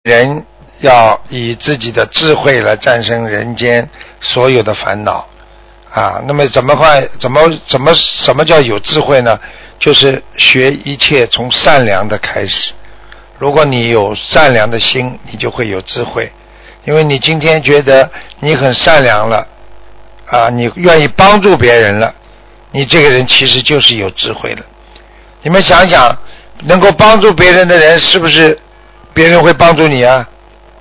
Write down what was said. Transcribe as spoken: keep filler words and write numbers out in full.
人要以自己的智慧来战胜人间所有的烦恼啊。那么怎么快怎么怎么什么叫有智慧呢？就是学一切从善良的开始。如果你有善良的心，你就会有智慧。因为你今天觉得你很善良了啊，你愿意帮助别人了，你这个人其实就是有智慧了。你们想想，能够帮助别人的人，是不是别人会帮助你啊？